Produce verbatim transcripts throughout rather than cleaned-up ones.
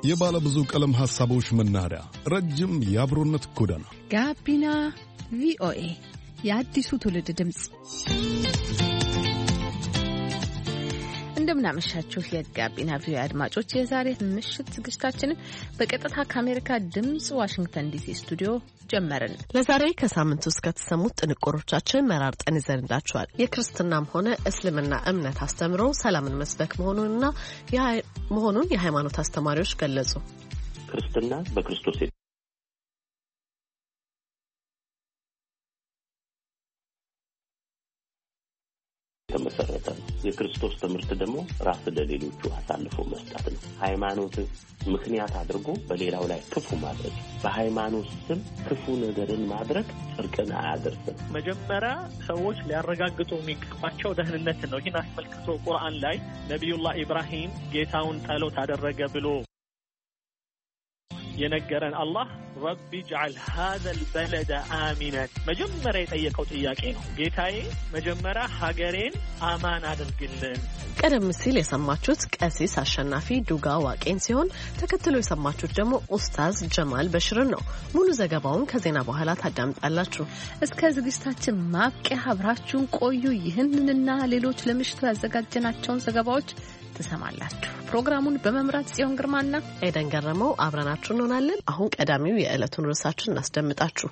የባለ ብዙ ቀለም ሐሳቦች መናኸሪያ፣ ረጅም የአብሮነት ጎዳና ጋቢና ቪኦኤ የአዲሱ ትውልድ ድምጽ። እንደምናመሻችሁ የጋቢና ቪኦኤ አድማጮች፣ የዛሬ ምሽት ዝግጅታችንን በቀጥታ ከአሜሪካ ድምጽ ዋሽንግተን ዲሲ ስቱዲዮ ጀመርን። ለዛሬ ከሳምንቱ ውስጥ ከተሰሙት ጥንቅሮቻችን መራርጠን ይዘንላችኋል። የክርስትናም ሆነ እስልምና እምነት አስተምሮ ሰላምን መስበክ መሆኑንና መሆኑን የሃይማኖት አስተማሪዎች ገለጹ። ክርስትና በክርስቶስ የተመሰረተ ነው። የክርስቶስ ትምህርት ደግሞ ራስ ለሌሎቹ አሳልፎ መስጠት ነው። ሃይማኖት ምክንያት አድርጎ በሌላው ላይ ክፉ ማድረግ፣ በሃይማኖት ስም ክፉ ነገርን ማድረግ ጽድቅን አያደርስም። መጀመሪያ ሰዎች ሊያረጋግጡ የሚገባቸው ደህንነትን ነው። ይህን አስመልክቶ ቁርአን ላይ ነቢዩላህ ኢብራሂም ጌታውን ጸሎት አደረገ ብሎ የነገረን አላህ ረቢ ጅዓል ሃዘል በለደ አሚነን መጀመሪያ የጠየቀው ጥያቄ ነው። ጌታዬ መጀመሪያ ሀገሬን አማን አድርግልን። ቀደም ሲል የሰማችሁት ቀሲስ አሸናፊ ዱጋ ዋቄን ሲሆን ተከትሎ የሰማችሁት ደግሞ ኡስታዝ ጀማል በሽርን ነው። ሙሉ ዘገባውን ከዜና በኋላ ታዳምጣላችሁ። እስከ ዝግጅታችን ማብቂያ አብራችሁን ቆዩ። ይህንንና ሌሎች ለምሽቱ ያዘጋጀናቸውን ዘገባዎች ትሰማላችሁ። ፕሮግራሙን በመምራት ጽዮን ግርማና ኤደን ገረመው አብረናችሁ እንሆናለን። አሁን ቀዳሚው የዕለቱን ርዕሳችን እናስደምጣችሁ።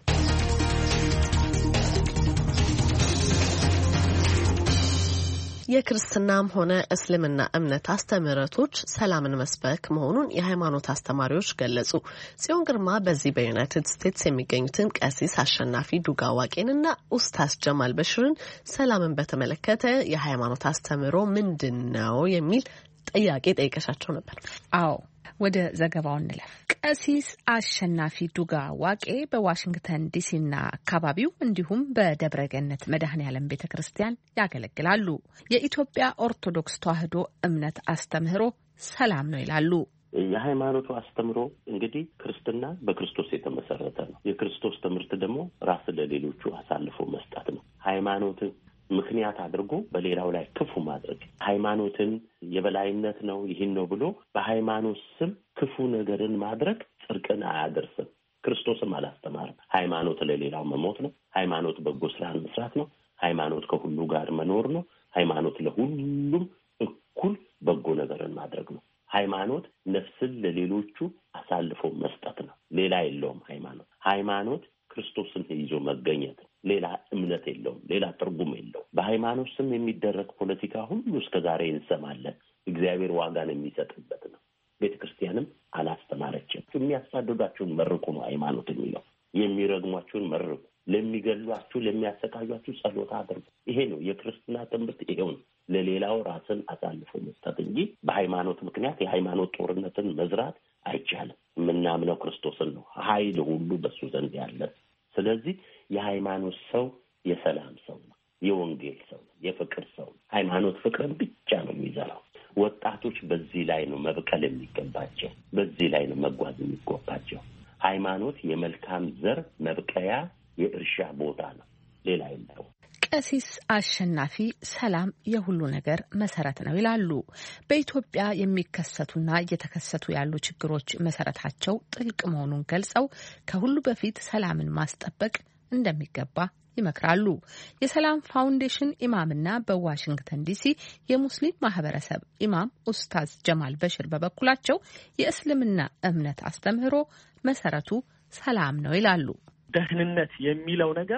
የክርስትናም ሆነ እስልምና እምነት አስተምህሮቶች ሰላምን መስበክ መሆኑን የሃይማኖት አስተማሪዎች ገለጹ። ጽዮን ግርማ በዚህ በዩናይትድ ስቴትስ የሚገኙትን ቀሲስ አሸናፊ ዱጋ ዋቄንና ኡስታዝ ጀማል በሽርን ሰላምን በተመለከተ የሃይማኖት አስተምህሮ ምንድነው የሚል ጥያቄ ጠይቀሻቸው ነበር። አዎ፣ ወደ ዘገባው እንለፍ። ቀሲስ አሸናፊ ዱጋ ዋቄ በዋሽንግተን ዲሲና አካባቢው እንዲሁም በደብረገነት መድኃኔዓለም ቤተክርስቲያን ያገለግላሉ። የኢትዮጵያ ኦርቶዶክስ ተዋሕዶ እምነት አስተምህሮ ሰላም ነው ይላሉ። የሃይማኖቱ አስተምሮ እንግዲህ ክርስትና በክርስቶስ የተመሰረተ ነው። የክርስቶስ ትምህርት ደግሞ ራስ ለሌሎቹ አሳልፎ መስጠት ነው። ሃይማኖት ምክንያት አድርጎ በሌላው ላይ ክፉ ማድረግ፣ ሃይማኖትን የበላይነት ነው ይህን ነው ብሎ በሃይማኖት ስም ክፉ ነገርን ማድረግ ጽድቅን አያደርስም። ክርስቶስም አላስተማርም። ሃይማኖት ለሌላው መሞት ነው። ሃይማኖት በጎ ስራን መስራት ነው። ሃይማኖት ከሁሉ ጋር መኖር ነው። ሃይማኖት ለሁሉም እኩል በጎ ነገርን ማድረግ ነው። ሃይማኖት ነፍስን ለሌሎቹ አሳልፎ መስጠት ነው። ሌላ የለውም። ሃይማኖት ሃይማኖት ክርስቶስን ይዞ መገኘት፣ ሌላ እምነት የለውም። ሌላ ትርጉም የለውም። በሃይማኖት ስም የሚደረግ ፖለቲካ ሁሉ እስከዛሬ እንሰማለን። እግዚአብሔር ዋጋን የሚሰጥበት ነው። ቤተክርስቲያንም አላስተማረችም። የሚያሳድዷችሁን መርቁ ነው ሃይማኖት የሚለው። የሚረግሟችሁን መርቁ፣ ለሚገሏችሁ ለሚያሰቃዩአችሁ ጸሎት አድርጉ። ይሄ ነው የክርስትና ትምህርት። ይሄው ነው ለሌላው ራስን አሳልፎ መስጠት እንጂ በሃይማኖት ምክንያት የሃይማኖት ጦርነትን መዝራት አይቻልም። የምናምነው ክርስቶስን ነው። ኃይል ሁሉ በሱ ዘንድ ያለ። ስለዚህ የሃይማኖት ሰው የሰላም ሰው ነው። የወንጌል ሰው ነው። የፍቅር ሰው ነው። ሃይማኖት ፍቅርን ብቻ ነው የሚዘራው። ወጣቶች በዚህ ላይ ነው መብቀል የሚገባቸው። በዚህ ላይ ነው መጓዝ የሚገባቸው። ሃይማኖት የመልካም ዘር መብቀያ የእርሻ ቦታ ነው። ሌላ የለው። ቀሲስ አሸናፊ ሰላም የሁሉ ነገር መሰረት ነው ይላሉ። በኢትዮጵያ የሚከሰቱና እየተከሰቱ ያሉ ችግሮች መሰረታቸው ጥልቅ መሆኑን ገልጸው ከሁሉ በፊት ሰላምን ማስጠበቅ እንደሚገባ ይመክራሉ። የሰላም ፋውንዴሽን ኢማምና በዋሽንግተን ዲሲ የሙስሊም ማህበረሰብ ኢማም ኡስታዝ ጀማል በሽር በበኩላቸው የእስልምና እምነት አስተምህሮ መሰረቱ ሰላም ነው ይላሉ። ደህንነት የሚለው ነገር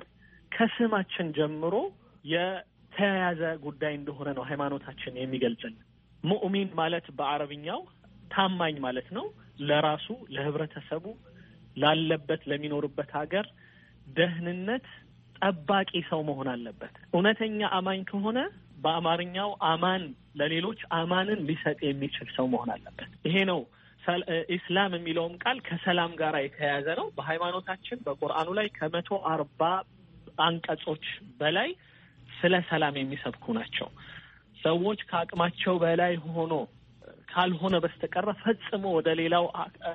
ከስማችን ጀምሮ የተያያዘ ጉዳይ እንደሆነ ነው ሃይማኖታችን የሚገልጽልን። ሙእሚን ማለት በአረብኛው ታማኝ ማለት ነው። ለራሱ፣ ለህብረተሰቡ፣ ላለበት ለሚኖርበት ሀገር ደህንነት ጠባቂ ሰው መሆን አለበት። እውነተኛ አማኝ ከሆነ በአማርኛው አማን ለሌሎች አማንን ሊሰጥ የሚችል ሰው መሆን አለበት። ይሄ ነው ኢስላም የሚለውም ቃል ከሰላም ጋር የተያያዘ ነው። በሃይማኖታችን በቁርአኑ ላይ ከመቶ አርባ አንቀጾች በላይ ስለ ሰላም የሚሰብኩ ናቸው። ሰዎች ከአቅማቸው በላይ ሆኖ ካልሆነ በስተቀር ፈጽሞ ወደ ሌላው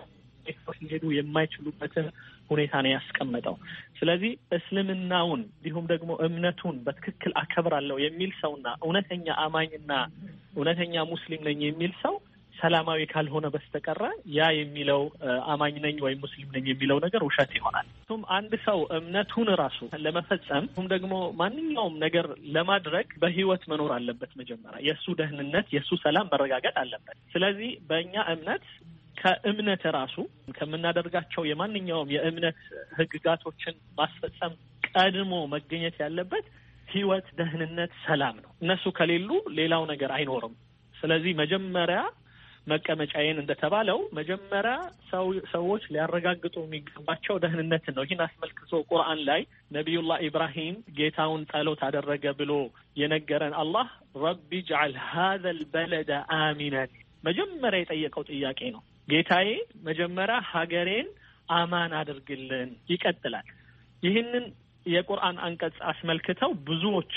ሊሄዱ የማይችሉበትን ሁኔታ ነው ያስቀመጠው። ስለዚህ እስልምናውን እንዲሁም ደግሞ እምነቱን በትክክል አከብራለሁ የሚል ሰውና እውነተኛ አማኝና እውነተኛ ሙስሊም ነኝ የሚል ሰው ሰላማዊ ካልሆነ በስተቀር ያ የሚለው አማኝ ነኝ ወይም ሙስሊም ነኝ የሚለው ነገር ውሸት ይሆናል። እሱም አንድ ሰው እምነቱን ራሱ ለመፈጸም ሁም ደግሞ ማንኛውም ነገር ለማድረግ በህይወት መኖር አለበት። መጀመሪያ የእሱ ደህንነት የእሱ ሰላም መረጋገጥ አለበት። ስለዚህ በእኛ እምነት ከእምነት ራሱ ከምናደርጋቸው የማንኛውም የእምነት ህግጋቶችን ማስፈጸም ቀድሞ መገኘት ያለበት ህይወት፣ ደህንነት፣ ሰላም ነው። እነሱ ከሌሉ ሌላው ነገር አይኖርም። ስለዚህ መጀመሪያ መቀመጫዬን እንደተባለው መጀመሪያ ሰው ሰዎች ሊያረጋግጡ የሚገባቸው ደህንነትን ነው። ይህን አስመልክቶ ቁርአን ላይ ነቢዩላህ ኢብራሂም ጌታውን ጸሎት አደረገ ብሎ የነገረን አላህ ረቢ ጅዐል ሃዘል በለደ አሚነን መጀመሪያ የጠየቀው ጥያቄ ነው። ጌታዬ መጀመሪያ ሀገሬን አማን አድርግልን። ይቀጥላል። ይህንን የቁርአን አንቀጽ አስመልክተው ብዙዎች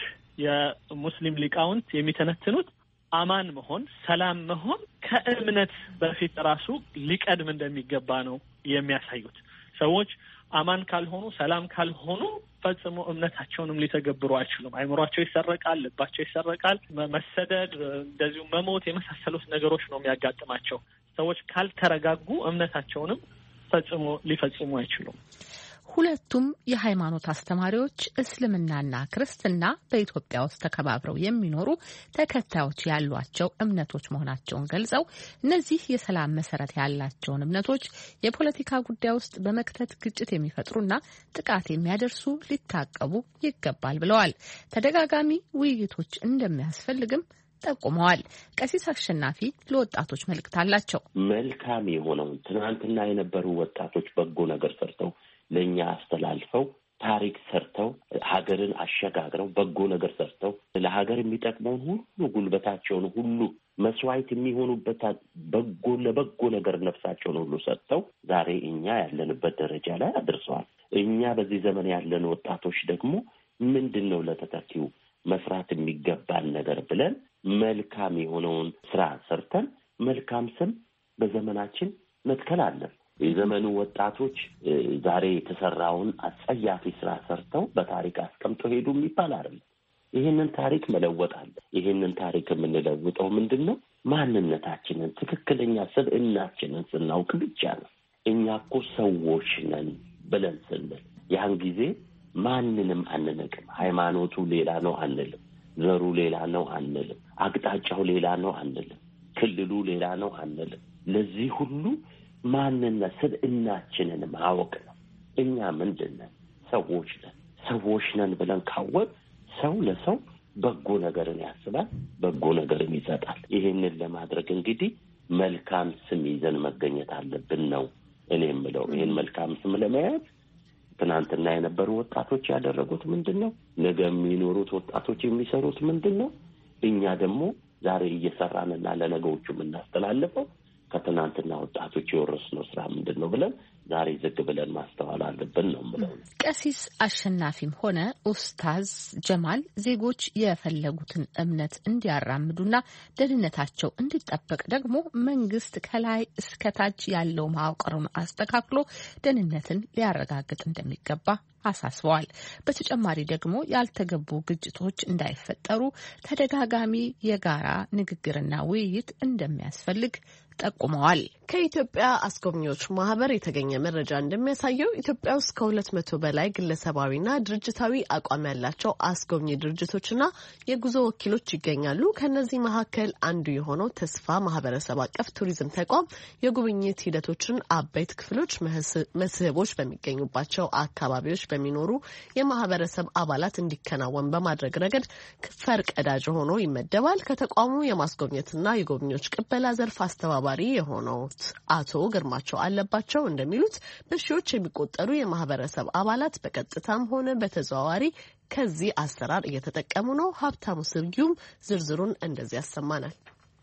የሙስሊም ሊቃውንት የሚተነትኑት አማን መሆን፣ ሰላም መሆን ከእምነት በፊት ራሱ ሊቀድም እንደሚገባ ነው የሚያሳዩት። ሰዎች አማን ካልሆኑ፣ ሰላም ካልሆኑ ፈጽሞ እምነታቸውንም ሊተገብሩ አይችሉም። አይምሯቸው ይሰረቃል፣ ልባቸው ይሰረቃል። መሰደድ፣ እንደዚሁ መሞት የመሳሰሉት ነገሮች ነው የሚያጋጥማቸው። ሰዎች ካልተረጋጉ እምነታቸውንም ፈጽሞ ሊፈጽሙ አይችሉም። ሁለቱም የሃይማኖት አስተማሪዎች እስልምናና ክርስትና በኢትዮጵያ ውስጥ ተከባብረው የሚኖሩ ተከታዮች ያሏቸው እምነቶች መሆናቸውን ገልጸው እነዚህ የሰላም መሰረት ያላቸውን እምነቶች የፖለቲካ ጉዳይ ውስጥ በመክተት ግጭት የሚፈጥሩና ጥቃት የሚያደርሱ ሊታቀቡ ይገባል ብለዋል። ተደጋጋሚ ውይይቶች እንደሚያስፈልግም ጠቁመዋል። ቀሲስ አሸናፊ ለወጣቶች መልእክት አላቸው። መልካም የሆነውን ትናንትና የነበሩ ወጣቶች በጎ ነገር ሰርተው ለኛ አስተላልፈው ታሪክ ሰርተው ሀገርን አሸጋግረው በጎ ነገር ሰርተው ለሀገር የሚጠቅመውን ሁሉ ጉልበታቸውን ሁሉ መስዋዕት የሚሆኑበት በጎ ለበጎ ነገር ነፍሳቸውን ሁሉ ሰጥተው ዛሬ እኛ ያለንበት ደረጃ ላይ አድርሰዋል። እኛ በዚህ ዘመን ያለን ወጣቶች ደግሞ ምንድን ነው ለተተኪው መስራት የሚገባን ነገር ብለን መልካም የሆነውን ስራ ሰርተን መልካም ስም በዘመናችን መትከል አለን። የዘመኑ ወጣቶች ዛሬ የተሰራውን አጸያፊ ስራ ሰርተው በታሪክ አስቀምጠው ሄዱ የሚባል አይደለም። ይህንን ታሪክ መለወጥ አለ። ይህንን ታሪክ የምንለውጠው ምንድን ነው? ማንነታችንን፣ ትክክለኛ ስብዕናችንን ስናውቅ ብቻ ነው። እኛ እኮ ሰዎች ነን ብለን ስንል ያን ጊዜ ማንንም አንነቅም። ሃይማኖቱ ሌላ ነው አንልም። ዘሩ ሌላ ነው አንልም። አቅጣጫው ሌላ ነው አንልም። ክልሉ ሌላ ነው አንልም። ለዚህ ሁሉ ማንነት ስብዕናችንን ማወቅ ነው። እኛ ምንድን ነን? ሰዎች ነን። ሰዎች ነን ብለን ካወቅ ሰው ለሰው በጎ ነገርን ያስባል፣ በጎ ነገርን ይሰጣል። ይሄንን ለማድረግ እንግዲህ መልካም ስም ይዘን መገኘት አለብን ነው እኔ የምለው። ይሄን መልካም ስም ለመያዝ ትናንትና የነበሩ ወጣቶች ያደረጉት ምንድን ነው? ነገ የሚኖሩት ወጣቶች የሚሰሩት ምንድን ነው? እኛ ደግሞ ዛሬ እየሰራንና ለነገዎቹ የምናስተላልፈው ከትናንትና ወጣቶች የወረስነው ስራ ምንድን ነው ብለን ዛሬ ዝግ ብለን ማስተዋል አለብን ነው የምለው። ቀሲስ አሸናፊም ሆነ ኡስታዝ ጀማል ዜጎች የፈለጉትን እምነት እንዲያራምዱና ደህንነታቸው እንዲጠበቅ ደግሞ መንግስት ከላይ እስከታች ያለው መዋቅሩን አስተካክሎ ደህንነትን ሊያረጋግጥ እንደሚገባ አሳስበዋል። በተጨማሪ ደግሞ ያልተገቡ ግጭቶች እንዳይፈጠሩ ተደጋጋሚ የጋራ ንግግርና ውይይት እንደሚያስፈልግ ጠቁመዋል። ከኢትዮጵያ አስጎብኚዎች ማህበር የተገኘ መረጃ እንደሚያሳየው ኢትዮጵያ ውስጥ ከሁለት መቶ በላይ ግለሰባዊና ድርጅታዊ አቋም ያላቸው አስጎብኚ ድርጅቶችና የጉዞ ወኪሎች ይገኛሉ። ከነዚህ መካከል አንዱ የሆነው ተስፋ ማህበረሰብ አቀፍ ቱሪዝም ተቋም የጉብኝት ሂደቶችን አበይት ክፍሎች፣ መስህቦች በሚገኙባቸው አካባቢዎች በሚኖሩ የማህበረሰብ አባላት እንዲከናወን በማድረግ ረገድ ፈርቀዳጅ ሆኖ ይመደባል። ከተቋሙ የማስጎብኘትና የጎብኚዎች ቅበላ ዘርፍ አስተባባሪ የሆነው አቶ ግርማቸው አለባቸው እንደሚሉት በሺዎች የሚቆጠሩ የማህበረሰብ አባላት በቀጥታም ሆነ በተዘዋዋሪ ከዚህ አሰራር እየተጠቀሙ ነው። ሀብታሙ ስርጊዩም ዝርዝሩን እንደዚህ ያሰማናል።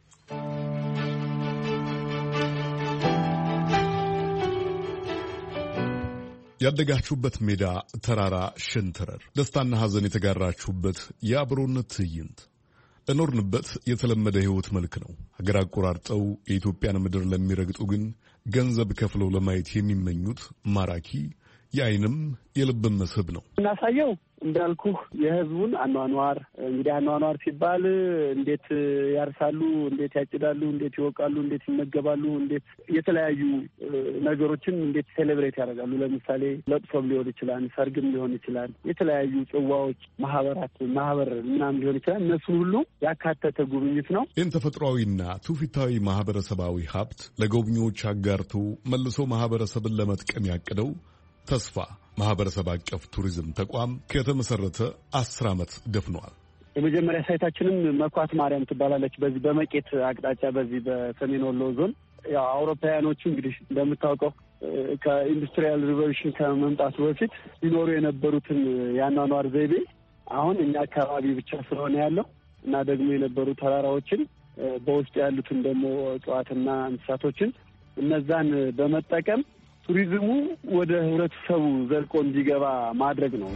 ያደጋችሁበት ሜዳ፣ ተራራ፣ ሸንተረር፣ ደስታና ሐዘን የተጋራችሁበት የአብሮነት ትዕይንት እኖርንበት የተለመደ ህይወት መልክ ነው። ሀገር አቆራርጠው የኢትዮጵያን ምድር ለሚረግጡ ግን ገንዘብ ከፍለው ለማየት የሚመኙት ማራኪ የዓይንም የልብም መስህብ ነው። እናሳየው እንዳልኩ የህዝቡን አኗኗር እንግዲህ አኗኗር ሲባል እንዴት ያርሳሉ፣ እንዴት ያጭዳሉ፣ እንዴት ይወቃሉ፣ እንዴት ይመገባሉ፣ እንዴት የተለያዩ ነገሮችን እንዴት ሴሌብሬት ያደርጋሉ። ለምሳሌ ለቅሶም ሊሆን ይችላል፣ ሰርግም ሊሆን ይችላል፣ የተለያዩ ጽዋዎች፣ ማህበራት ማህበር ምናምን ሊሆን ይችላል። እነሱን ሁሉ ያካተተ ጉብኝት ነው። ይህን ተፈጥሯዊና ትውፊታዊ ማህበረሰባዊ ሀብት ለጎብኚዎች አጋርቶ መልሶ ማህበረሰብን ለመጥቀም ያቅደው ተስፋ ማህበረሰብ አቀፍ ቱሪዝም ተቋም ከተመሰረተ አስር ዓመት ደፍኗል። የመጀመሪያ ሳይታችንም መኳት ማርያም ትባላለች። በዚህ በመቄት አቅጣጫ በዚህ በሰሜን ወሎ ዞን ያው አውሮፓውያኖቹ እንግዲህ እንደምታውቀው ከኢንዱስትሪያል ሪቮሉሽን ከመምጣቱ በፊት ሲኖሩ የነበሩትን የአኗኗር ዘይቤ አሁን እኛ አካባቢ ብቻ ስለሆነ ያለው እና ደግሞ የነበሩ ተራራዎችን በውስጡ ያሉትን ደግሞ እጽዋትና እንስሳቶችን እነዛን በመጠቀም ቱሪዝሙ ወደ ህብረተሰቡ ዘልቆ እንዲገባ ማድረግ ነው።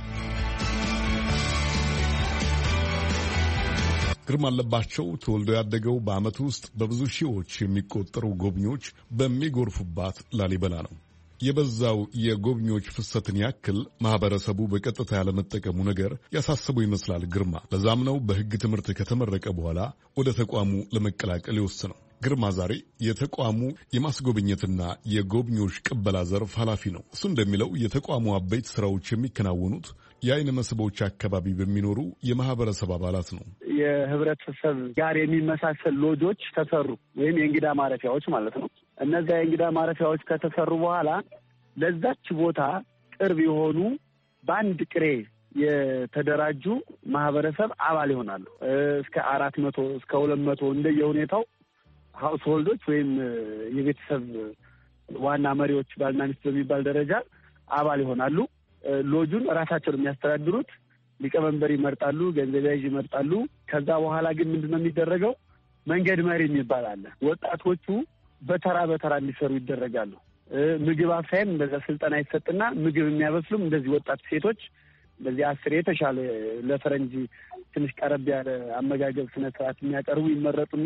ግርማ አለባቸው ተወልዶ ያደገው በዓመት ውስጥ በብዙ ሺዎች የሚቆጠሩ ጎብኚዎች በሚጎርፉባት ላሊበላ ነው። የበዛው የጎብኚዎች ፍሰትን ያክል ማህበረሰቡ በቀጥታ ያለመጠቀሙ ነገር ያሳሰበው ይመስላል ግርማ። ለዛም ነው በሕግ ትምህርት ከተመረቀ በኋላ ወደ ተቋሙ ለመቀላቀል የወሰነው። ግርማ ዛሬ የተቋሙ የማስጎብኘትና የጎብኚዎች ቅበላ ዘርፍ ኃላፊ ነው። እሱ እንደሚለው የተቋሙ አበይት ስራዎች የሚከናወኑት የአይን መስህቦች አካባቢ በሚኖሩ የማህበረሰብ አባላት ነው። የህብረተሰብ ጋር የሚመሳሰል ሎጆች ተሰሩ፣ ወይም የእንግዳ ማረፊያዎች ማለት ነው። እነዚያ የእንግዳ ማረፊያዎች ከተሰሩ በኋላ ለዛች ቦታ ቅርብ የሆኑ በአንድ ቅሬ የተደራጁ ማህበረሰብ አባል ይሆናሉ። እስከ አራት መቶ እስከ ሁለት መቶ እንደየሁኔታው ሀውስ ሆልዶች ወይም የቤተሰብ ዋና መሪዎች ባልና ሚስት በሚባል ደረጃ አባል ይሆናሉ። ሎጁን ራሳቸውን የሚያስተዳድሩት ሊቀመንበር ይመርጣሉ፣ ገንዘብ ያዥ ይመርጣሉ። ከዛ በኋላ ግን ምንድነው የሚደረገው? መንገድ መሪ የሚባል አለ። ወጣቶቹ በተራ በተራ እንዲሰሩ ይደረጋሉ። ምግብ አብሳይም እንደዛ ስልጠና ይሰጥና ምግብ የሚያበስሉም እንደዚህ ወጣት ሴቶች እንደዚህ አስር የተሻለ ለፈረንጅ ትንሽ ቀረብ ያለ አመጋገብ ስነ ስርዓት የሚያቀርቡ ይመረጡና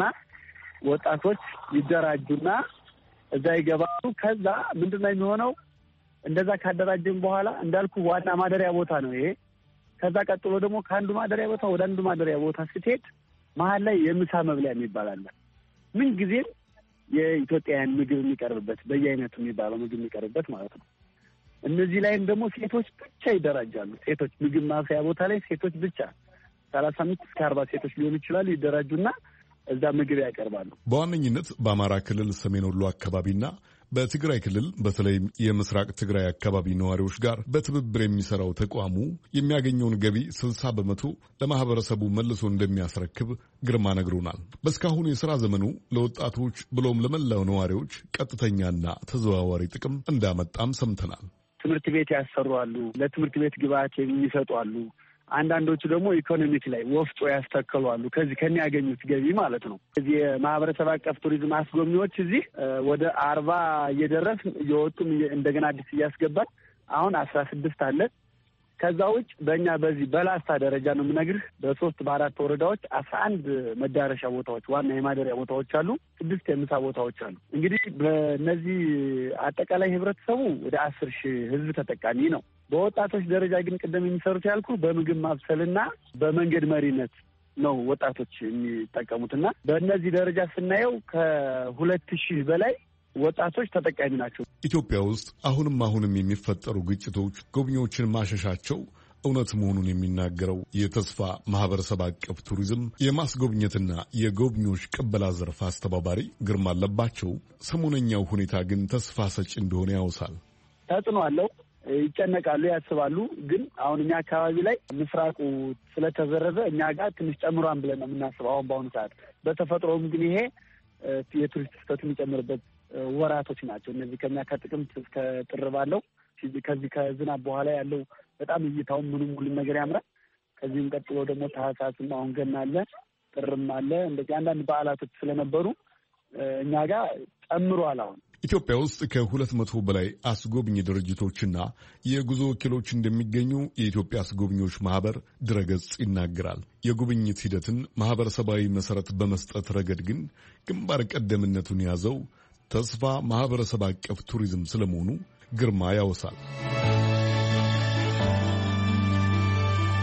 ወጣቶች ይደራጁና እዛ ይገባሉ። ከዛ ምንድነው የሚሆነው? እንደዛ ካደራጀን በኋላ እንዳልኩ ዋና ማደሪያ ቦታ ነው ይሄ። ከዛ ቀጥሎ ደግሞ ከአንዱ ማደሪያ ቦታ ወደ አንዱ ማደሪያ ቦታ ስትሄድ መሀል ላይ የምሳ መብለያ የሚባል አለ። ምን ጊዜም የኢትዮጵያውያን ምግብ የሚቀርብበት በየአይነቱ የሚባለው ምግብ የሚቀርብበት ማለት ነው። እነዚህ ላይም ደግሞ ሴቶች ብቻ ይደራጃሉ። ሴቶች ምግብ ማብሰያ ቦታ ላይ ሴቶች ብቻ ሰላሳ አምስት እስከ አርባ ሴቶች ሊሆኑ ይችላሉ። ይደራጁና እዛ ምግብ ያቀርባሉ። በዋነኝነት በአማራ ክልል ሰሜን ወሎ አካባቢና በትግራይ ክልል በተለይም የምስራቅ ትግራይ አካባቢ ነዋሪዎች ጋር በትብብር የሚሰራው ተቋሙ የሚያገኘውን ገቢ ስልሳ በመቶ ለማህበረሰቡ መልሶ እንደሚያስረክብ ግርማ ነግሮናል። በእስካሁኑ የሥራ ዘመኑ ለወጣቶች ብሎም ለመላው ነዋሪዎች ቀጥተኛና ተዘዋዋሪ ጥቅም እንዳመጣም ሰምተናል። ትምህርት ቤት ያሰሩ አሉ፣ ለትምህርት ቤት ግብዓት የሚሰጡ አሉ። አንዳንዶቹ ደግሞ ኢኮኖሚክ ላይ ወፍጮ ያስተከሉ አሉ። ከዚህ ከሚያገኙት ገቢ ማለት ነው። እዚህ የማህበረሰብ አቀፍ ቱሪዝም አስጎብኚዎች እዚህ ወደ አርባ እየደረስ እየወጡም እንደገና አዲስ እያስገባል አሁን አስራ ስድስት አለ። ከዛ ውጭ በእኛ በዚህ በላስታ ደረጃ ነው የምነግርህ። በሶስት በአራት ወረዳዎች አስራ አንድ መዳረሻ ቦታዎች ዋና የማደሪያ ቦታዎች አሉ። ስድስት የምሳ ቦታዎች አሉ። እንግዲህ በእነዚህ አጠቃላይ ህብረተሰቡ ወደ አስር ሺህ ህዝብ ተጠቃሚ ነው። በወጣቶች ደረጃ ግን ቅድም የሚሰሩት ያልኩ በምግብ ማብሰልና በመንገድ መሪነት ነው ወጣቶች የሚጠቀሙትና በእነዚህ ደረጃ ስናየው ከሁለት ሺህ በላይ ወጣቶች ተጠቃሚ ናቸው። ኢትዮጵያ ውስጥ አሁንም አሁንም የሚፈጠሩ ግጭቶች ጎብኚዎችን ማሸሻቸው እውነት መሆኑን የሚናገረው የተስፋ ማህበረሰብ አቀፍ ቱሪዝም የማስጎብኘትና የጎብኚዎች ቅበላ ዘርፍ አስተባባሪ ግርማ አለባቸው ሰሞነኛው ሁኔታ ግን ተስፋ ሰጪ እንደሆነ ያውሳል። ተጽዕኖ አለው። ይጨነቃሉ፣ ያስባሉ። ግን አሁን እኛ አካባቢ ላይ ምስራቁ ስለተዘረዘ እኛ ጋር ትንሽ ጨምሯን ብለን ነው የምናስበው አሁን በአሁኑ ሰዓት። በተፈጥሮም ግን ይሄ የቱሪስት ፍሰቱ የሚጨምርበት ወራቶች ናቸው እነዚህ። ከኛ ከጥቅምት እስከ ጥር ባለው ከዚህ ከዝናብ በኋላ ያለው በጣም እይታውን ምንም ሁሉም ነገር ያምራል። ከዚህም ቀጥሎ ደግሞ ታህሳስም አሁን ገና አለ፣ ጥርም አለ። እንደዚህ አንዳንድ በዓላቶች ስለነበሩ እኛ ጋር ጨምሯል። አሁን ኢትዮጵያ ውስጥ ከሁለት መቶ በላይ አስጎብኝ ድርጅቶችና የጉዞ ወኪሎች እንደሚገኙ የኢትዮጵያ አስጎብኞች ማህበር ድረገጽ ይናገራል። የጉብኝት ሂደትን ማህበረሰባዊ መሰረት በመስጠት ረገድ ግን ግንባር ቀደምነቱን የያዘው ተስፋ ማህበረሰብ አቀፍ ቱሪዝም ስለመሆኑ ግርማ ያወሳል።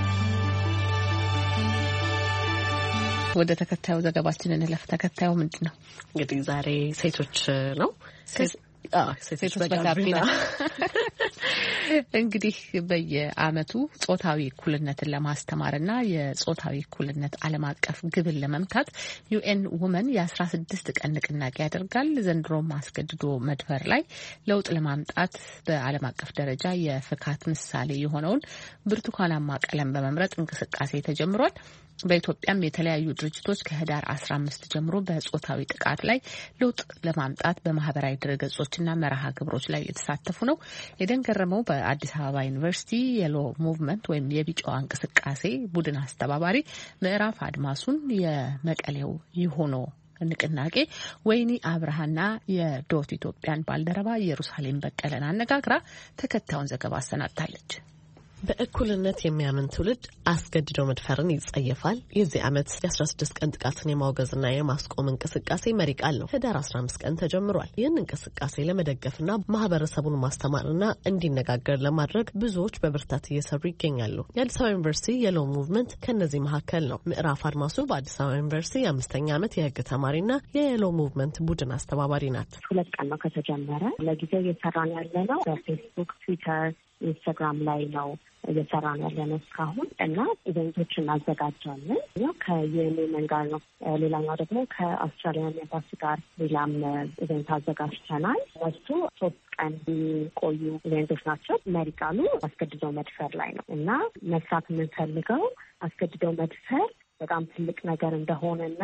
ወደ ተከታዩ ዘገባችን እንለፍ። ተከታዩ ምንድነው? እንግዲህ ዛሬ ሴቶች ነው። አዎ ሴቶች በጋቢና እንግዲህ በየዓመቱ ጾታዊ እኩልነትን ለማስተማርና የጾታዊ እኩልነት ዓለም አቀፍ ግብን ለመምታት ዩኤን ውመን የአስራ ስድስት ቀን ንቅናቄ ያደርጋል። ዘንድሮም አስገድዶ መድፈር ላይ ለውጥ ለማምጣት በዓለም አቀፍ ደረጃ የፍካት ምሳሌ የሆነውን ብርቱካናማ ቀለም በመምረጥ እንቅስቃሴ ተጀምሯል። በኢትዮጵያም የተለያዩ ድርጅቶች ከህዳር አስራ አምስት ጀምሮ በጾታዊ ጥቃት ላይ ለውጥ ለማምጣት በማህበራዊ ድረገጾችና መርሃ ግብሮች ላይ የተሳተፉ ነው። የደንገረመው በአዲስ አበባ ዩኒቨርሲቲ የሎ ሙቭመንት ወይም የቢጫዋ እንቅስቃሴ ቡድን አስተባባሪ ምዕራፍ አድማሱን የመቀሌው ይሆኖ ንቅናቄ ወይኒ አብርሃና የዶት ኢትዮጵያን ባልደረባ ኢየሩሳሌም በቀለን አነጋግራ ተከታዩን ዘገባ አሰናድታለች። በእኩልነት የሚያምን ትውልድ አስገድዶ መድፈርን ይጸየፋል። የዚህ ዓመት የአስራ ስድስት ቀን ጥቃትን የማውገዝና የማስቆም እንቅስቃሴ መሪ ቃል ነው። ህዳር አስራ አምስት ቀን ተጀምሯል። ይህን እንቅስቃሴ ለመደገፍና ማህበረሰቡን ማስተማርና እንዲነጋገር ለማድረግ ብዙዎች በብርታት እየሰሩ ይገኛሉ። የአዲስ አበባ ዩኒቨርሲቲ የሎ ሙቭመንት ከነዚህ መካከል ነው። ምዕራፍ አድማሱ በአዲስ አበባ ዩኒቨርሲቲ የአምስተኛ ዓመት የህግ ተማሪና የሎ ሙቭመንት ቡድን አስተባባሪ ናት። ሁለት ቀን ነው ከተጀመረ። ለጊዜው እየሰራን ያለ ነው በፌስቡክ፣ ትዊተር፣ ኢንስታግራም ላይ ነው እየሰራ ነው ያለነው እስካሁን እና ኢቨንቶች እናዘጋጃለን። ያው ከዩኤን ጋር ነው። ሌላኛው ደግሞ ከአውስትራሊያን ኤምባሲ ጋር ሌላም ኢቨንት አዘጋጅተናል። እሱ ሶስት ቀን የሚቆዩ ኢቨንቶች ናቸው። መሪ ቃሉ አስገድዶ መድፈር ላይ ነው እና መስራት የምንፈልገው አስገድዶ መድፈር በጣም ትልቅ ነገር እንደሆነና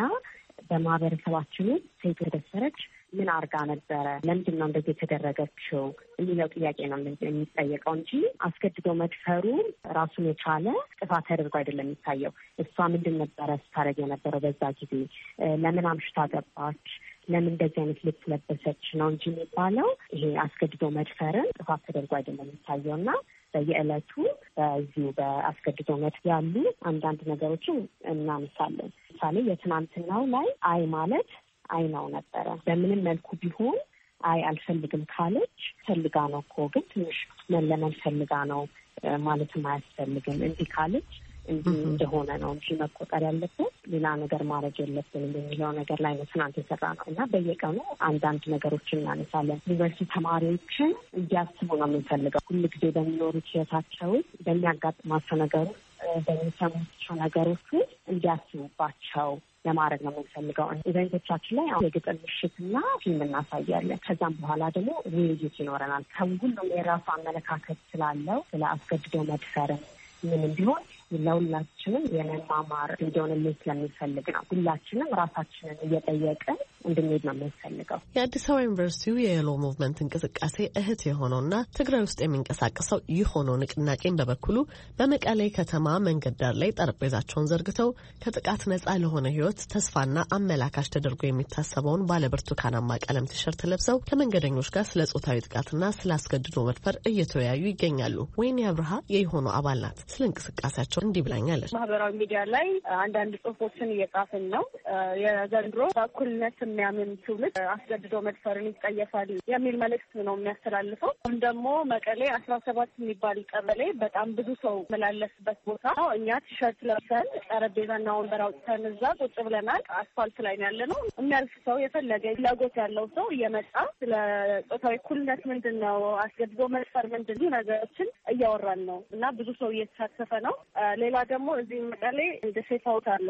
በማህበረሰባችን ሴት የተደፈረች ምን አርጋ ነበረ፣ ለምንድን ነው እንደዚህ የተደረገችው የሚለው ጥያቄ ነው የሚጠየቀው እንጂ አስገድዶ መድፈሩ ራሱን የቻለ ጥፋት ተደርጎ አይደለም የሚታየው። እሷ ምንድን ነበረ ስታደርግ የነበረው በዛ ጊዜ፣ ለምን አምሽታ ገባች፣ ለምን እንደዚህ አይነት ልብስ ለበሰች ነው እንጂ የሚባለው ይሄ አስገድዶ መድፈርን ጥፋት ተደርጎ አይደለም የሚታየው እና በየዕለቱ በዚሁ በአስገድዶ መድፈር ያሉ አንዳንድ ነገሮችን እናነሳለን። ምሳሌ የትናንትናው ላይ አይ ማለት አይ ነው ነበረ። በምንም መልኩ ቢሆን አይ አልፈልግም ካለች ፈልጋ ነው እኮ ግን ትንሽ መለመን ፈልጋ ነው ማለትም አያስፈልግም። እንዲህ ካለች እንዲህ እንደሆነ ነው እንጂ መቆጠር ያለበት ሌላ ነገር ማድረግ የለብንም የሚለው ነገር ላይ ነው ትናንት የሰራ ነው እና በየቀኑ አንዳንድ ነገሮችን እናነሳለን። ዩኒቨርሲቲ ተማሪዎችን እንዲያስቡ ነው የምንፈልገው። ሁሉ ጊዜ በሚኖሩት ህይወታቸው በሚያጋጥማቸው ነገሮች በሚሰሙቸው ነገሮች እንዲያስቡባቸው ለማድረግ ነው የምንፈልገው። ኢቨንቶቻችን ላይ አሁን የግጥም ምሽትና ፊልም እናሳያለን። ከዛም በኋላ ደግሞ ውይይት ይኖረናል። ከሁሉም የራሱ አመለካከት ስላለው ስለ አስገድዶ መድፈርን ምንም ቢሆን ለሁላችንም የመማማር እንዲሆንልን ስለሚፈልግ ነው። ሁላችንም ራሳችንን እየጠየቅን እንድንሄድ ነው የምንፈልገው። የአዲስ አበባ ዩኒቨርሲቲው የየሎ ሙቭመንት እንቅስቃሴ እህት የሆነውና ትግራይ ውስጥ የሚንቀሳቀሰው ይህ ሆኖ ንቅናቄን በበኩሉ በመቀሌ ከተማ መንገድ ዳር ላይ ጠረጴዛቸውን ዘርግተው ከጥቃት ነጻ ለሆነ ህይወት ተስፋና አመላካሽ ተደርጎ የሚታሰበውን ባለብርቱካናማ ቀለም ቲሸርት ለብሰው ከመንገደኞች ጋር ስለ ጾታዊ ጥቃትና ስለ አስገድዶ መድፈር እየተወያዩ ይገኛሉ። ወይኒ አብርሃ የይሆኖ አባል ናት። ስለ እንቅስቃሴያቸው እንዲህ ብላኛለች። ማህበራዊ ሚዲያ ላይ አንዳንድ ጽሁፎችን እየጻፍን ነው። የዘንድሮ በእኩልነት የሚያምን ትውልድ አስገድዶ መድፈርን ይጸየፋል የሚል መልእክት ነው የሚያስተላልፈው። አሁን ደግሞ መቀሌ አስራ ሰባት የሚባል ቀበሌ በጣም ብዙ ሰው መላለስበት ቦታ ነው። እኛ ቲሸርት ለብሰን ጠረጴዛና ወንበር አውጥተን እዛ ቁጭ ብለናል። አስፋልት ላይ ነው ያለ ነው። የሚያልፍ ሰው የፈለገ ፍላጎት ያለው ሰው እየመጣ ስለ ጾታዊ እኩልነት ምንድን ነው፣ አስገድዶ መድፈር ምንድን ነው ነገሮችን እያወራን ነው እና ብዙ ሰው እየተሳተፈ ነው። ሌላ ደግሞ እዚህ መቀሌ እንደ ሴፍ አውት አለ፣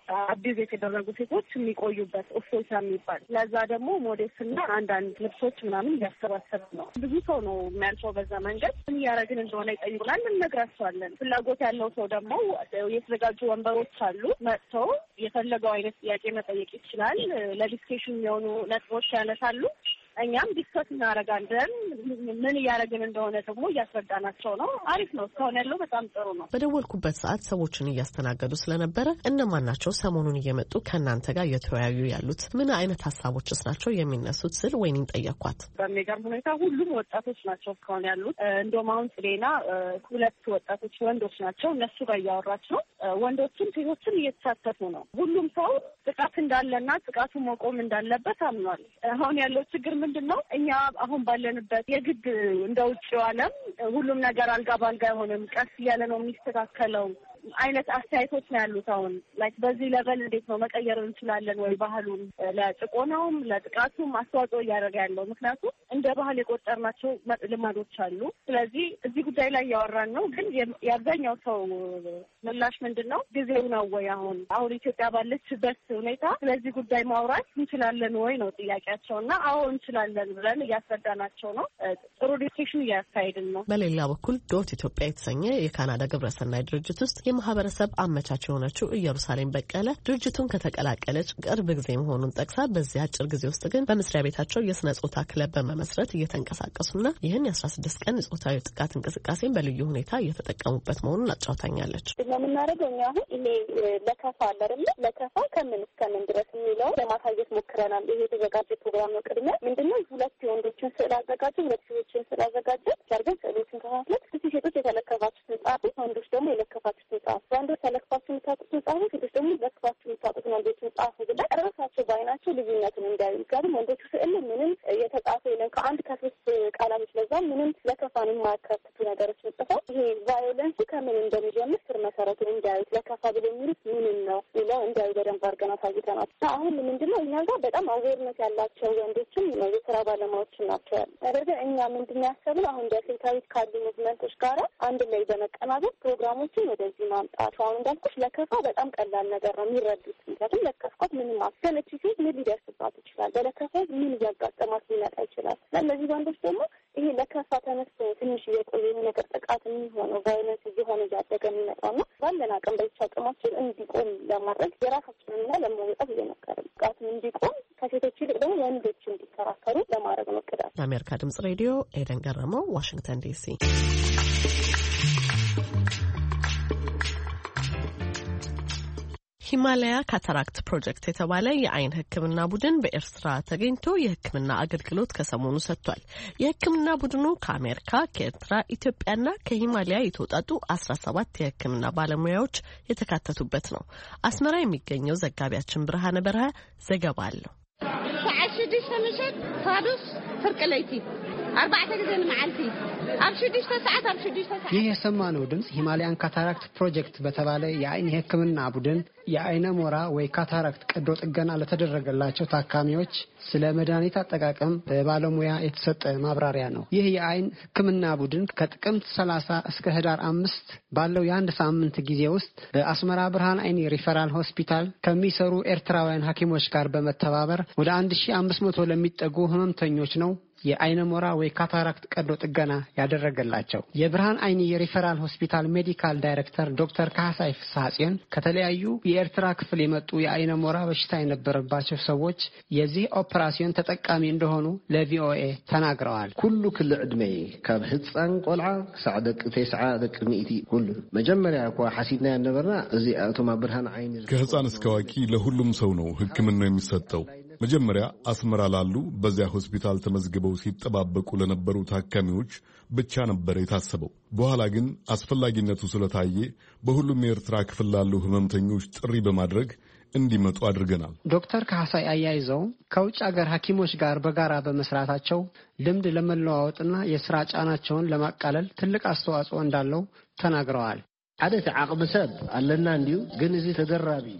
አቢዝ የተደረጉ ሴቶች የሚቆዩበት ኦፍሶሳ የሚባል ለዛ ደግሞ ሞዴስና አንዳንድ ልብሶች ምናምን እያሰባሰብ ነው። ብዙ ሰው ነው የሚያልፈው በዛ መንገድ። ምን እያደረግን እንደሆነ ይጠይቁናል፣ እንነግራቸዋለን። ፍላጎት ያለው ሰው ደግሞ የተዘጋጁ ወንበሮች አሉ፣ መጥቶ የፈለገው አይነት ጥያቄ መጠየቅ ይችላል። ለዲስኬሽን የሚሆኑ ነጥቦች ያነሳሉ። እኛም ዲስከስ እናደርጋለን። ምን እያደረግን እንደሆነ ደግሞ እያስረዳናቸው ነው። አሪፍ ነው። እስካሁን ያለው በጣም ጥሩ ነው። በደወልኩበት ሰዓት ሰዎችን እያስተናገዱ ስለነበረ እነማን ናቸው ሰሞኑን እየመጡ ከእናንተ ጋር እየተወያዩ ያሉት? ምን አይነት ሀሳቦችስ ናቸው የሚነሱት ስል ወይኔን ጠየኳት። በሚገርም ሁኔታ ሁሉም ወጣቶች ናቸው እስካሁን ያሉት። እንደውም አሁን ጽሌና ሁለት ወጣቶች ወንዶች ናቸው። እነሱ ጋር እያወራች ነው። ወንዶችም ሴቶችም እየተሳተፉ ነው። ሁሉም ሰው ጥቃት እንዳለና ጥቃቱ መቆም እንዳለበት አምኗል። አሁን ያለው ችግር ምንድን ነው? እኛ አሁን ባለንበት የግድ እንደ ውጭው ዓለም ሁሉም ነገር አልጋ ባልጋ አይሆንም። ቀስ እያለ ነው የሚስተካከለው። አይነት አስተያየቶች ነው ያሉት። አሁን ላይክ በዚህ ለበል እንዴት ነው መቀየር እንችላለን ወይ ባህሉን ለጭቆናውም ለጥቃቱም አስተዋጽኦ እያደረገ ያለው? ምክንያቱም እንደ ባህል የቆጠርናቸው ልማዶች አሉ። ስለዚህ እዚህ ጉዳይ ላይ እያወራን ነው። ግን የአብዛኛው ሰው ምላሽ ምንድን ነው? ጊዜው ነው ወይ አሁን አሁን ኢትዮጵያ ባለችበት ሁኔታ ስለዚህ ጉዳይ ማውራት እንችላለን ወይ ነው ጥያቄያቸው። እና አዎ እንችላለን ብለን እያስረዳናቸው ነው። ጥሩ ዲስከሽን እያካሄድን ነው። በሌላ በኩል ዶት ኢትዮጵያ የተሰኘ የካናዳ ግብረሰናይ ድርጅት ውስጥ የማህበረሰብ አመቻች የሆነችው ኢየሩሳሌም በቀለ ድርጅቱን ከተቀላቀለች ቅርብ ጊዜ መሆኑን ጠቅሳ በዚህ አጭር ጊዜ ውስጥ ግን በመስሪያ ቤታቸው የስነ ጾታ ክለብ በመመስረት እየተንቀሳቀሱና ይህን የአስራ ስድስት ቀን የጾታዊ ጥቃት እንቅስቃሴን በልዩ ሁኔታ እየተጠቀሙበት መሆኑን አጫውታኛለች። የምናደርገው እኛ አሁን ይሄ ለከፋ አለ አይደል? ለከፋ ከምን እስከምን ድረስ የሚለው ለማሳየት ሞክረናል። ይሄ የተዘጋጀ ፕሮግራም ነው። ቅድሚያ ምንድነው ሁለት የወንዶችን ስዕል አዘጋጀ፣ ሁለት ሴቶችን ስዕል አዘጋጀ። ሰርገን ስዕሎችን ከፋፍለት ስቲ ሴቶች የተለከፋችሁትን ጻፉ፣ ወንዶች ደግሞ የለከፋችሁትን ጻፉ። ወንዶች ተለክፋችሁ የምታውቁትን ጻፉ፣ ሴቶች ደግሞ ለክፋችሁ የምታውቁትን ወንዶችን ጻፉ ብለን ራሳቸው በአይናቸው ልዩነትን እንዳዩ። ምክንያቱም ወንዶቹ ስዕል ምንም የተጻፈ የለም ከአንድ ከሶስት ቃላቶች ለዛ ምንም ለከፋን የማያካትቱ ነገሮች ጽፈው ይሄ ቫዮለንሱ ከምን እንደሚጀምር ስር መሰረቱን እንዳዩት ለከፋ ብሎ የሚሉት ምንም ነው ብለው እንዳዩ በደንብ አድርገን አሳይተናል። አሁን ምንድነው እኛ ጋር በጣም አዌርነት ያላቸው ወንዶችም የስራ ባለሙያዎችን ናቸው። ነገር ግን እኛ ምንድን ያሰብነው አሁን በሴታዊት ካሉ ሙቭመንቶች ጋር አንድ ላይ በመቀናበር ፕሮግራሞችን ወደዚህ ማምጣት። አሁን እንዳልኩሽ ለከፋ በጣም ቀላል ነገር ነው የሚረዱት። ምክንያቱም ለከፋት ምንም አስገነች ሴት ምን ሊደርስባት ይችላል፣ በለከፋ ምን እያጋጠማት ሊመጣ ይችላል። እነዚህ ወንዶች ደግሞ ይሄ ለከፋ ተነስቶ ትንሽ እየቆየ ነገር ጥቃት የሚሆነው ቫይለንስ እየሆነ እያደገ የሚመጣው ነው። ባለን አቅም በቻ አቅማችን እንዲቆም ለማድረግ የራሳችንና ለመውጣት እየሞከርን ጥቃቱን እንዲቆም ከሴቶች ይልቅ ደግሞ ወንዶች እንዲከራከሩ ለማድረግ ነው እቅዳችን። ለአሜሪካ ድምጽ ሬዲዮ ኤደን ገረመው፣ ዋሽንግተን ዲሲ። ሂማላያ ካታራክት ፕሮጀክት የተባለ የአይን ሕክምና ቡድን በኤርትራ ተገኝቶ የሕክምና አገልግሎት ከሰሞኑ ሰጥቷል። የሕክምና ቡድኑ ከአሜሪካ፣ ከኤርትራ፣ ኢትዮጵያና ከሂማላያ የተውጣጡ አስራ ሰባት የሕክምና ባለሙያዎች የተካተቱበት ነው። አስመራ የሚገኘው ዘጋቢያችን ብርሃነ በረሃ ዘገባ አለው። ሰዓሽዲሽ ተመሸት ታዱስ ፍርቅለይቲ አርባዕተ ጊዜ ማዓልቲ አብሽዲሽ ተሰዓት አብሽዲሽ ተሰዓት። ይህ የሰማነው ድምጽ ሂማላያን ካታራክት ፕሮጀክት በተባለ የአይን ሕክምና ቡድን የአይነ ሞራ ወይ ካታራክት ቀዶ ጥገና ለተደረገላቸው ታካሚዎች ስለ መድኃኒት አጠቃቀም በባለሙያ የተሰጠ ማብራሪያ ነው። ይህ የአይን ሕክምና ቡድን ከጥቅምት ሰላሳ እስከ ህዳር አምስት ባለው የአንድ ሳምንት ጊዜ ውስጥ በአስመራ ብርሃን አይን ሪፈራል ሆስፒታል ከሚሰሩ ኤርትራውያን ሐኪሞች ጋር በመተባበር ወደ አንድ ሺህ አምስት መቶ ለሚጠጉ ህመምተኞች ነው የአይነ ሞራ ወይ ካታራክት ቀዶ ጥገና ያደረገላቸው። የብርሃን አይን የሪፈራል ሆስፒታል ሜዲካል ዳይሬክተር ዶክተር ካህሳይ ፍሳጽዮን ከተለያዩ የኤርትራ ክፍል የመጡ የአይነ ሞራ በሽታ የነበረባቸው ሰዎች የዚህ ኦፕራሲዮን ተጠቃሚ እንደሆኑ ለቪኦኤ ተናግረዋል። ኩሉ ክል ዕድሜ ካብ ህፃን ቆልዓ ክሳዕ ደቂ ተስዓ ደቂ ሚእቲ ሁሉ መጀመሪያ እኮ ሐሲብና ያነበርና እዚ አውቶማ ብርሃን አይን ከህፃን እስከ አዋቂ ለሁሉም ሰው ነው ህክምና የሚሰጠው። መጀመሪያ አስመራ ላሉ በዚያ ሆስፒታል ተመዝግበው ሲጠባበቁ ለነበሩ ታካሚዎች ብቻ ነበር የታሰበው። በኋላ ግን አስፈላጊነቱ ስለታየ በሁሉም የኤርትራ ክፍል ላሉ ህመምተኞች ጥሪ በማድረግ እንዲመጡ አድርገናል። ዶክተር ካህሳይ አያይዘው ከውጭ ሀገር ሐኪሞች ጋር በጋራ በመስራታቸው ልምድ ለመለዋወጥና የስራ ጫናቸውን ለማቃለል ትልቅ አስተዋጽኦ እንዳለው ተናግረዋል። አደት አቅም ሰብ አለና እንዲሁ ግን እዚህ ተደራቢ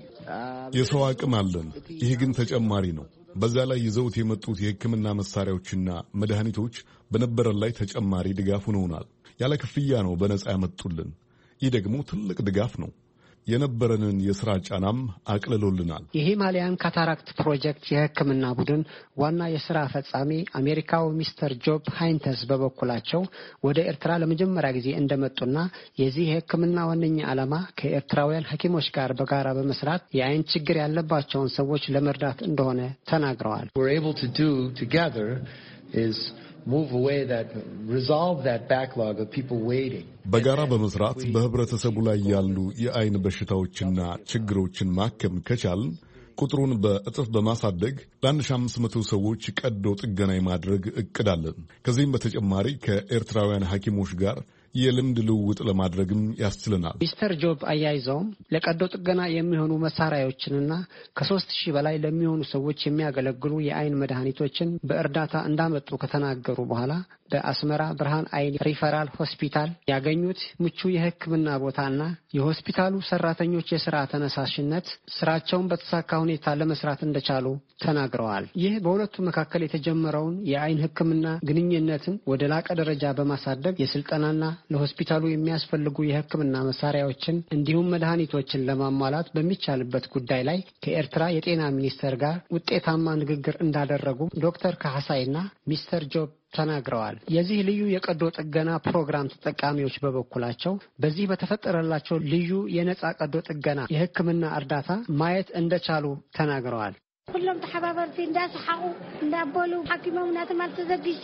የሰው አቅም አለን። ይህ ግን ተጨማሪ ነው። በዛ ላይ ይዘውት የመጡት የህክምና መሳሪያዎችና መድኃኒቶች በነበረን ላይ ተጨማሪ ድጋፍ ሆነውናል። ያለ ክፍያ ነው በነጻ ያመጡልን። ይህ ደግሞ ትልቅ ድጋፍ ነው። የነበረንን የስራ ጫናም አቅልሎልናል። የሂማላያን ካታራክት ፕሮጀክት የህክምና ቡድን ዋና የስራ ፈጻሚ አሜሪካው ሚስተር ጆብ ሃይንተስ በበኩላቸው ወደ ኤርትራ ለመጀመሪያ ጊዜ እንደመጡና የዚህ የህክምና ዋነኛ ዓላማ ከኤርትራውያን ሐኪሞች ጋር በጋራ በመስራት የአይን ችግር ያለባቸውን ሰዎች ለመርዳት እንደሆነ ተናግረዋል። We're able to do together is move away that resolve that backlog of people waiting. በጋራ በመስራት በህብረተሰቡ ላይ ያሉ የአይን በሽታዎችና ችግሮችን ማከም ከቻልን ቁጥሩን በእጥፍ በማሳደግ ለአንድ ሺህ አምስት መቶ ሰዎች ቀዶ ጥገና የማድረግ እቅድ አለን። ከዚህም በተጨማሪ ከኤርትራውያን ሐኪሞች ጋር የልምድ ልውውጥ ለማድረግም ያስችለናል። ሚስተር ጆብ አያይዘውም ለቀዶ ጥገና የሚሆኑ መሳሪያዎችንና ከሦስት ሺህ በላይ ለሚሆኑ ሰዎች የሚያገለግሉ የአይን መድኃኒቶችን በእርዳታ እንዳመጡ ከተናገሩ በኋላ በአስመራ ብርሃን አይን ሪፈራል ሆስፒታል ያገኙት ምቹ የሕክምና ቦታና የሆስፒታሉ ሰራተኞች የሥራ ተነሳሽነት ስራቸውን በተሳካ ሁኔታ ለመስራት እንደቻሉ ተናግረዋል። ይህ በሁለቱ መካከል የተጀመረውን የአይን ሕክምና ግንኙነትን ወደ ላቀ ደረጃ በማሳደግ የስልጠናና ለሆስፒታሉ የሚያስፈልጉ የሕክምና መሳሪያዎችን እንዲሁም መድኃኒቶችን ለማሟላት በሚቻልበት ጉዳይ ላይ ከኤርትራ የጤና ሚኒስቴር ጋር ውጤታማ ንግግር እንዳደረጉ ዶክተር ካህሳይና ሚስተር ጆብ ተናግረዋል። የዚህ ልዩ የቀዶ ጥገና ፕሮግራም ተጠቃሚዎች በበኩላቸው በዚህ በተፈጠረላቸው ልዩ የነጻ ቀዶ ጥገና የሕክምና እርዳታ ማየት እንደቻሉ ተናግረዋል። ሁሉም ተሐባበርቲ እንዳስሐቁ እንዳቦሉ ሐኪሞምና ተማልተ ዘግይቼ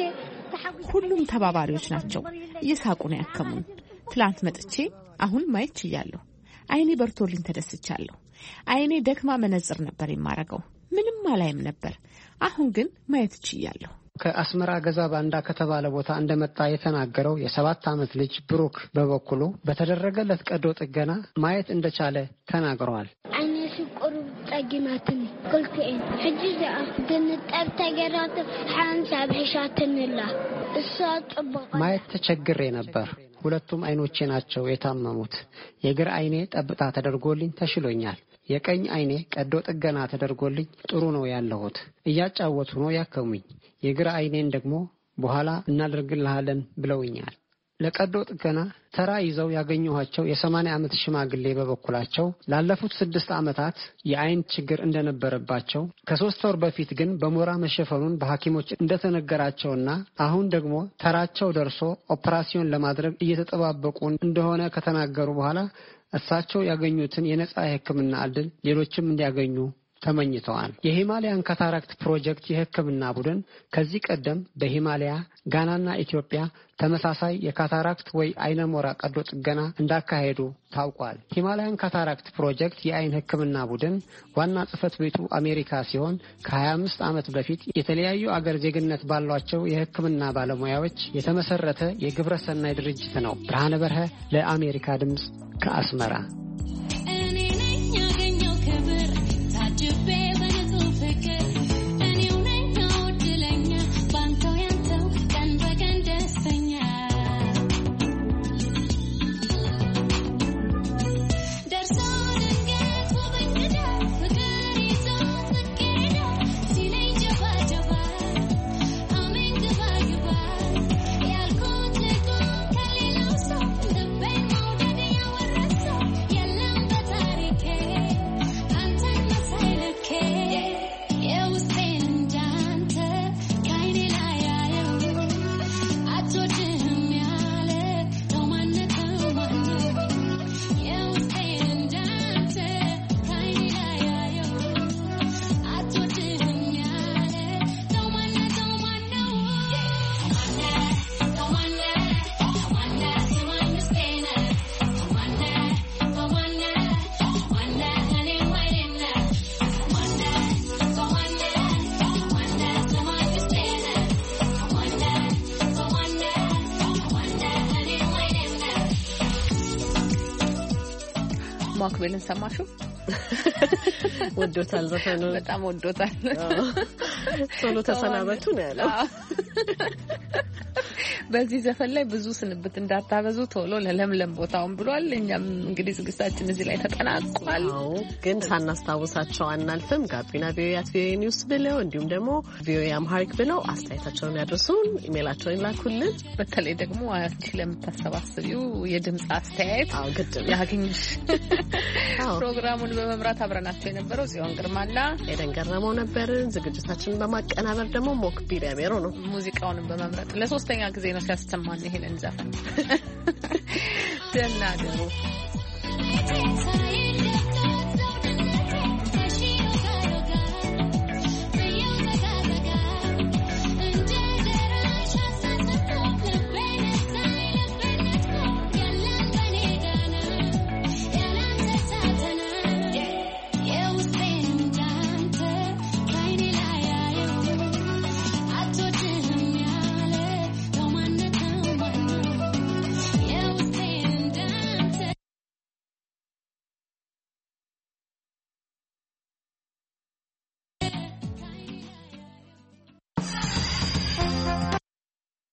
ሁሉም ተባባሪዎች ናቸው። እየሳቁ ነው ያከሙን። ትላንት መጥቼ አሁን ማየት ችያለሁ። አይኔ በርቶልኝ ተደስቻለሁ። አይኔ ደክማ መነጽር ነበር የማረገው፣ ምንም አላይም ነበር። አሁን ግን ማየት ችያለሁ። ከአስመራ ገዛ ባንዳ ከተባለ ቦታ እንደመጣ የተናገረው የሰባት ዓመት ልጅ ብሩክ በበኩሉ በተደረገለት ቀዶ ጥገና ማየት እንደቻለ ተናግሯል። አይኔ ሲቆሩ ጠጊማትን ኩልከን ሕጂዛ ግን ጠብተገራት ሓንሳብ ሕሻትንላ እሷ ጥበቃ ማየት ተቸግሬ ነበር። ሁለቱም አይኖቼ ናቸው የታመሙት። የግራ አይኔ ጠብጣ ተደርጎልኝ ተሽሎኛል። የቀኝ አይኔ ቀዶ ጥገና ተደርጎልኝ ጥሩ ነው ያለሁት። እያጫወቱ ነው ያከሙኝ። የግራ አይኔን ደግሞ በኋላ እናደርግልሃለን ብለውኛል። ለቀዶ ጥገና ተራ ይዘው ያገኘኋቸው የሰማንያ ዓመት ሽማግሌ በበኩላቸው ላለፉት ስድስት ዓመታት የአይን ችግር እንደነበረባቸው ከሶስት ወር በፊት ግን በሞራ መሸፈኑን በሐኪሞች እንደተነገራቸውና አሁን ደግሞ ተራቸው ደርሶ ኦፕራሲዮን ለማድረግ እየተጠባበቁ እንደሆነ ከተናገሩ በኋላ እሳቸው ያገኙትን የነጻ የሕክምና ዕድል ሌሎችም እንዲያገኙ ተመኝተዋል። የሂማሊያን ካታራክት ፕሮጀክት የሕክምና ቡድን ከዚህ ቀደም በሂማሊያ፣ ጋናና ኢትዮጵያ ተመሳሳይ የካታራክት ወይ አይነ ሞራ ቀዶ ጥገና እንዳካሄዱ ታውቋል። ሂማሊያን ካታራክት ፕሮጀክት የአይን ሕክምና ቡድን ዋና ጽሕፈት ቤቱ አሜሪካ ሲሆን ከሀያ አምስት ዓመት በፊት የተለያዩ አገር ዜግነት ባሏቸው የሕክምና ባለሙያዎች የተመሰረተ የግብረ ሰናይ ድርጅት ነው። ብርሃነ በርሀ ለአሜሪካ ድምጽ ከአስመራ። ማክቤልን ሰማሹ? ወዶታል ዘፈኑ በጣም ወዶታል። ቶሎ ተሰናበቱ ነው ያለው። በዚህ ዘፈን ላይ ብዙ ስንብት እንዳታበዙ ቶሎ ለለምለም ቦታውን ብሏል። እኛም እንግዲህ ዝግጅታችን እዚህ ላይ ተጠናቋል። አዎ፣ ግን ሳናስታውሳቸው አናልፍም። ጋቢና ቪኦኤ አት ቪኦኤ ኒውስ ብለው እንዲሁም ደግሞ ቪኦኤ አምሃሪክ ብለው አስተያየታቸውን ያድርሱን፣ ኢሜይላቸውን ይላኩልን። በተለይ ደግሞ አንቺ ለምታሰባስቢው የድምጽ አስተያየት አዎ ግድ ነው ያገኝሽ። ፕሮግራሙን በመምራት አብረናቸው የነበረው ጽዮን ግርማና ኤደን ገረመው ነበርን። ዝግጅታችንን በማቀናበር ደግሞ ሞክቢል ያሜሮ ነው። ሙዚቃውንም በመምረጥ ለሶስተኛ ጊዜ ነው ሲያስተማን ይሄንን ዘፈን። ደህና ደሩ።